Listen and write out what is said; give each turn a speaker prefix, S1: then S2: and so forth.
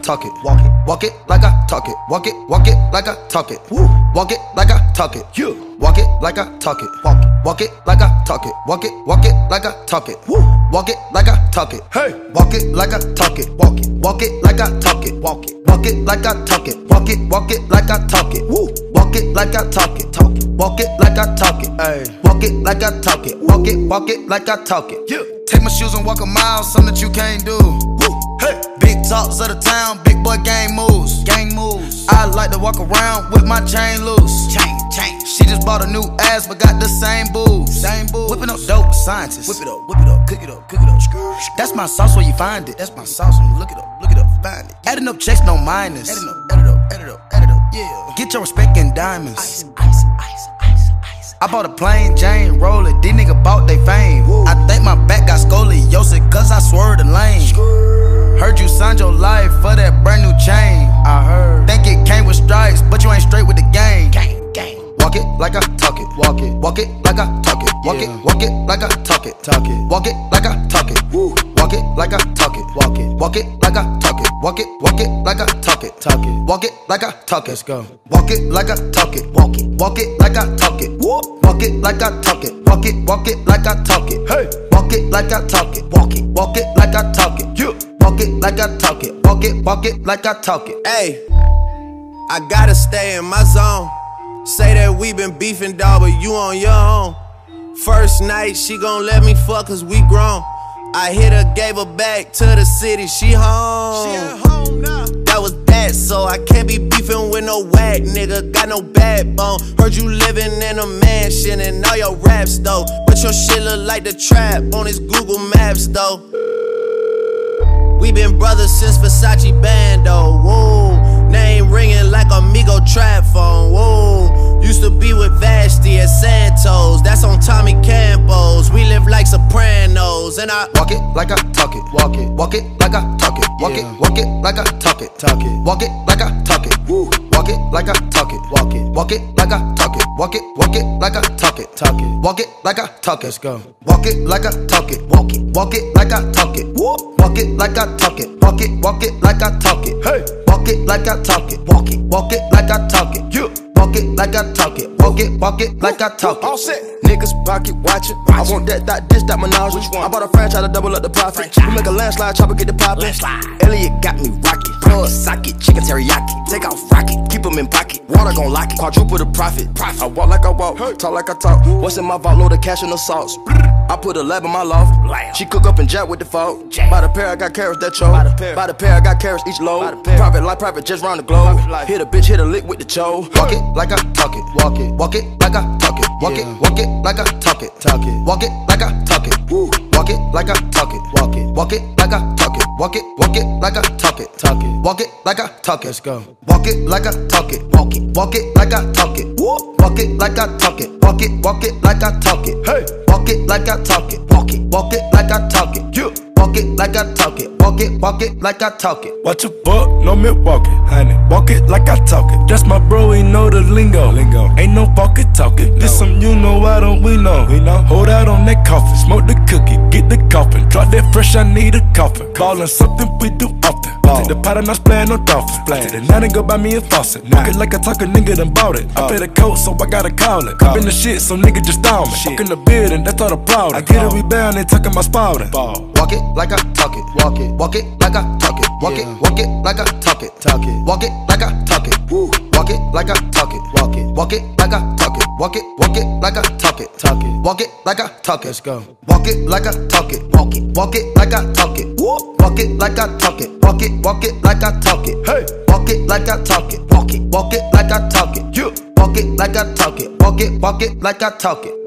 S1: talk it. Walk it like I talk it. Walk it like I talk it. Walk it like I talk it. Walk it like I talk it. Walk it like I talk it. Walk it like I talk it. Walk it like I talk it. Hey, walk it like I talk it. Walk it like I talk it. Walk it like I talk it. Walk it like I talk it. Walk it like I talk it. Walk it like I talk it. Hey, walk it like I talk it. Walk it like I talk it. Take my shoes and walk a mile, something that you can't do. Hey, big talks of the town, big boy gang moves. I like to walk around with my chain loose. Chain. She just bought a new ass, but got the same boobs. Whipping up dope scientists. Whip it up, cook it up. That's my sauce where you find it. That's my sauce when you look it up, find it. Adding up checks, no minus. Add it up, yeah. Get your respect in diamonds. Ice. I bought a plain Jane, roll it, these niggas bought they fame. I think my back got scoliosis, cause I swerved the lane. Heard you signed your life for that brand new chain. I heard. Think it came with stripes, but you ain't straight with the game. Walk it like I talk it. Walk it like I talk it. Walk it like I talk it. Walk it like I talk it. Walk it like I talk it. Walk it like I talk it. Walk it like I talk it. Walk it like I talk it. Let's go. Walk it like I talk it. Walk it like I talk it. Walk it like I talk it. Walk it like I talk it. Hey, walk it like I talk it. Walk it like I talk it. Walk it like I talk it. Walk it like I talk it.
S2: Hey, I gotta stay in my zone. Say that we been beefing, dawg, but you on your own. First night, she gon' let me fuck cause we grown. I hit her, gave her back to the city, she home. She at home now. That was that, so I can't be beefing with no whack nigga, got no backbone. Heard you living in a mansion and all your raps though, but your shit look like the trap on his Google Maps though. We been brothers since Versace Bando, whoa. Name ringing like Amigo trap phone, whoa. Used to be with Vashti at Santos, that's on Tommy Campos. We live like Sopranos, and I
S1: walk it like I talk it. Walk it like I talk it. Walk it like I talk it. Walk it like I talk it. Walk it like I talk it. Walk it like I talk it. Walk it like I talk it. Walk it like I talk it. Let's go. Walk it like I talk it. Walk it like I talk it. Walk it like I talk it. Walk it like I talk it. Hey, walk it like I talk it. Walk it like I talk it. Walk it like I talk it. Walk it like I talk it.
S3: All set. Niggas pocket watching. I want that menage. Which one? I bought a franchise to double up the profit. We make a landslide, chopper get the poppin'. Elliot got me rocket. Plug socket, chicken teriyaki. Take off rocket, keep them in pocket. Water gon' lock it. Quadruple the profit. I walk like I walk, talk like I talk. What's in my vault? Load of cash and the sauce. I put a lab in my loft. She cook up and jack with the fault. By the pair, I got carrots that choke. By the pair, I got carrots each load. Private life, private just round the globe. Hit a bitch, hit a lick with the cho.
S1: Walk it like I talk it. Walk it like I talk it. Walk it like I talk it. Walk it like I talk it. Walk it like I talk it. Walk it like I talk it. Walk it like I talk it. Walk it like I talk it. Let's go. Walk it like I talk it. Walk it like I talk it. Walk it like I talk it. Walk it like I talk it. Hey, walk it like I talk it. Walk it like I talk it. Walk it like I talk it. Walk it like I talk it.
S4: Watch a buck, no Milwaukee, honey. Walk it like I talk it. That's my bro, he know the lingo. Ain't no pocket talking. This some you know, why don't we know? Hold out on that coffin, smoke the cookie, get the coffin. Drop that fresh, I need a coffin. Ballin' something we do often. Take the pot and I splayin' no dolphin. Take the night and go buy me a faucet. Walk it like I talk, a nigga done bought it. I pay the coat, so I gotta call it. Cop in the shit, so nigga just down me. Walk in the building, that's all the problem. I get it, we bound, they talking my spouting.
S1: Walk it like I talk it. Walk it like I talk it. Walk it like I talk it. Walk it like I talk it. Walk it like I talk it. Walk it like I talk it. Walk it like I talk it. Walk it like I talk it. Let's go. Walk it like I talk it. Walk it like I talk it. Walk it like I talk it. Walk it like I talk it. Hey, walk it like I talk it. Walk it like I talk it. Walk it like I talk it. Walk it like I talk it.